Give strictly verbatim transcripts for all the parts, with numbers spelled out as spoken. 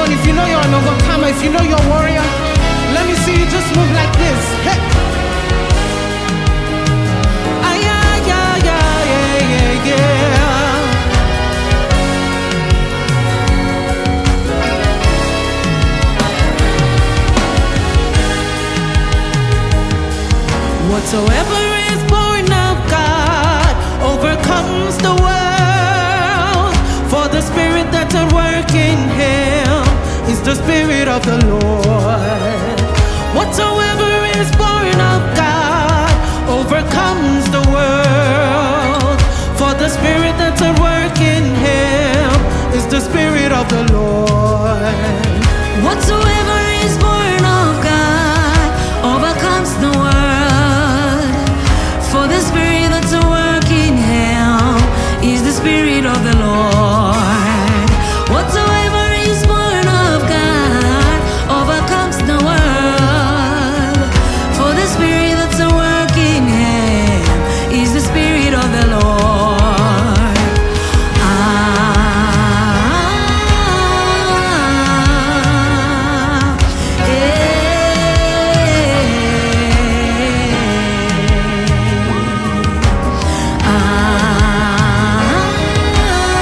champion, if you know you're an overcomer, if you know you're a warrior, let me see you just move like this. Hey. Ah, yeah, yeah, yeah, yeah, yeah, yeah. Whatsoever is born of God overcomes the world. For the spirit that's at work in him is the spirit of the Lord. Whatsoever is born of God overcomes the world. For the spirit that's at work in him is the spirit of the Lord. Whatsoever is born of God overcomes the world. For the spirit that's at work in him is the spirit of the Lord. Whatsoever is born of God overcomes the world. For the spirit that's at work in him is the spirit of the Lord. Ah, eh, ah.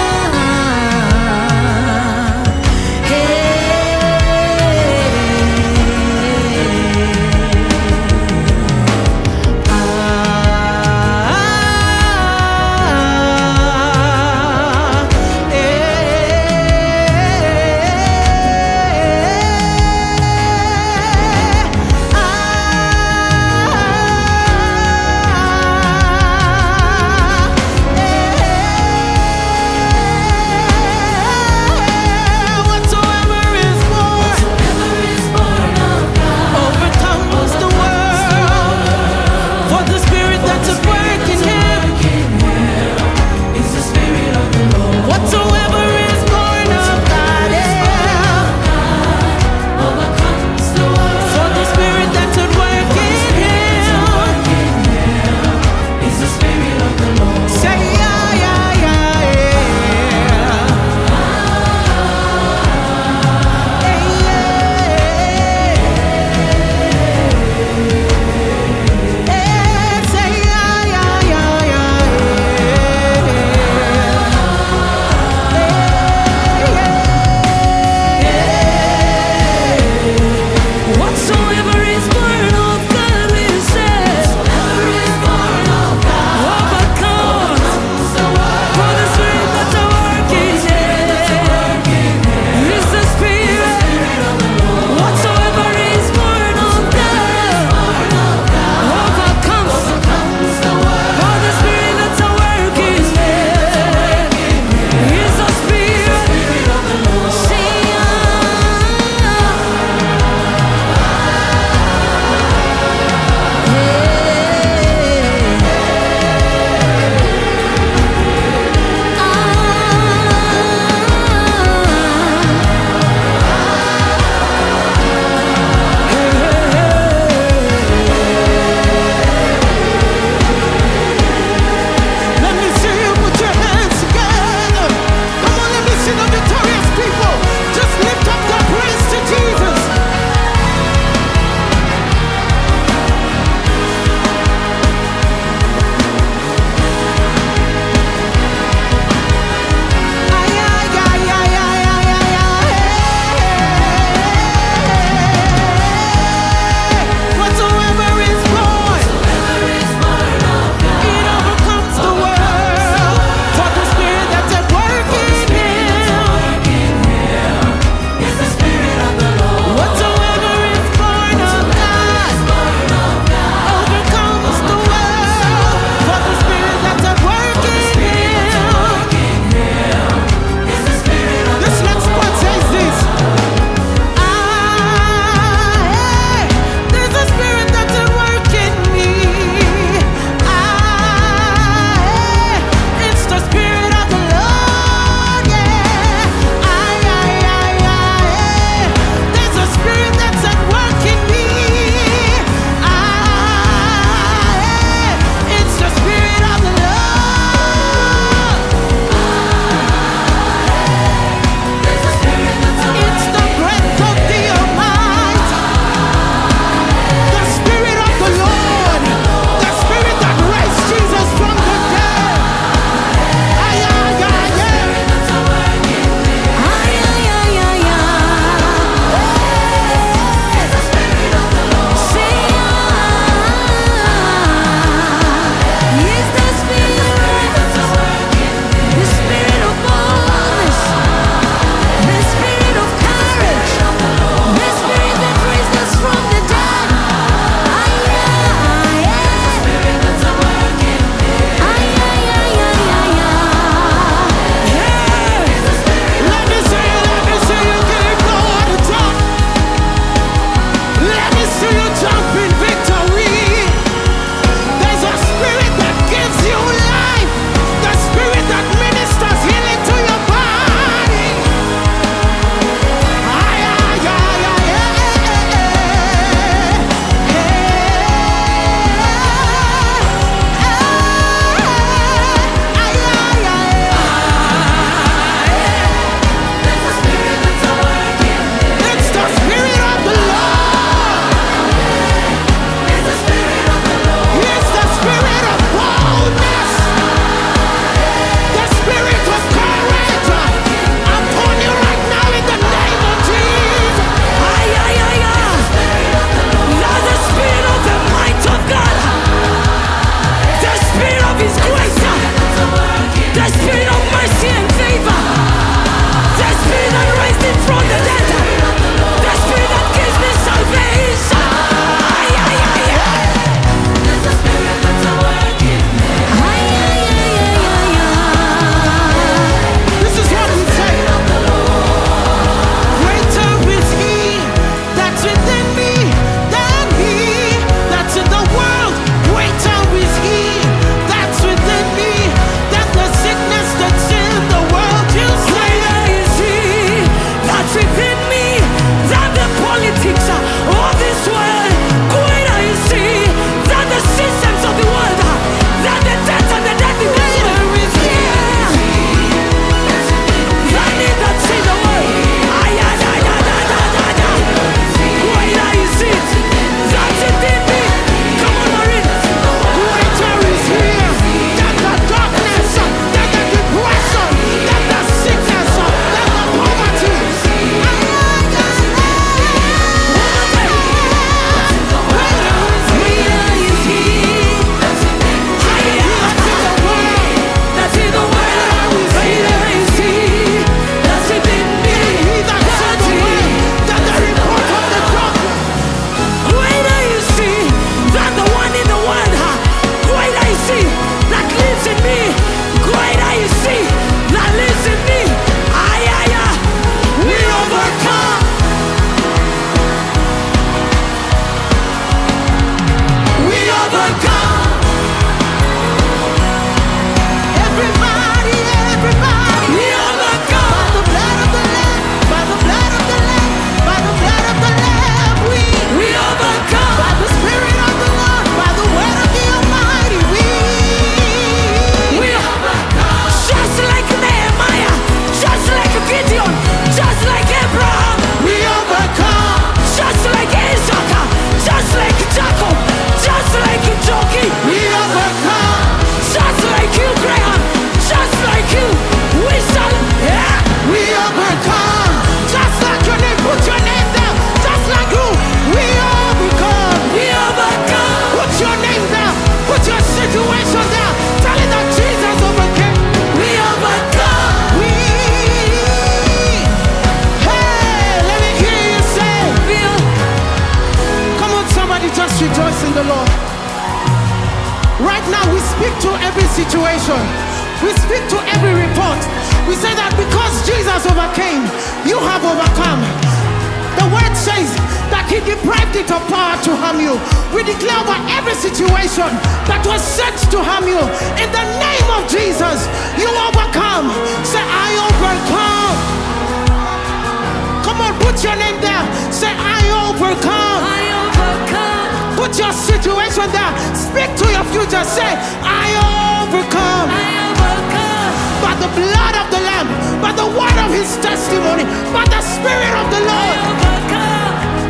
Let's rejoice in the Lord. Right now, we speak to every situation. We speak to every report. We say that because Jesus overcame, you have overcome. The word says that he deprived it of power to harm you. We declare over every situation that was sent to harm you. In the name of Jesus, you overcome. Say, I overcome. Come on, put your name there. Say, I overcome. I overcome. Put your situation there. Speak to your future. Say, I overcome. I overcome. By the blood of the Lamb, by the word of his testimony, by the Spirit of the Lord. I overcome.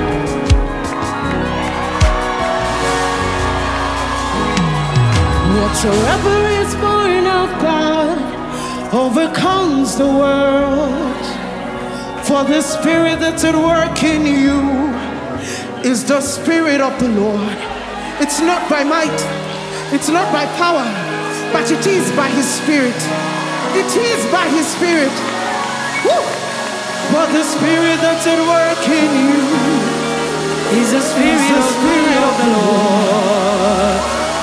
Whatsoever is born of God overcomes the world. For the Spirit that's at work in you is the Spirit of the Lord. It's not by might, it's not by power, but it is by his Spirit. It is by his Spirit. Woo! For the Spirit that's at work in you Is the Spirit, is the of, Spirit of the Lord.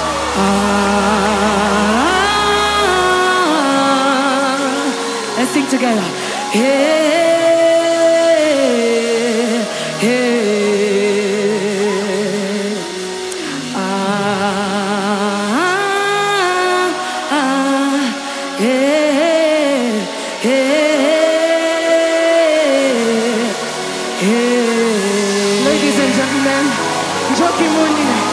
Ah, let's sing together. Hey, hey. Ah, ah, hey, hey, hey. Ladies and gentlemen, Joaquin Muni.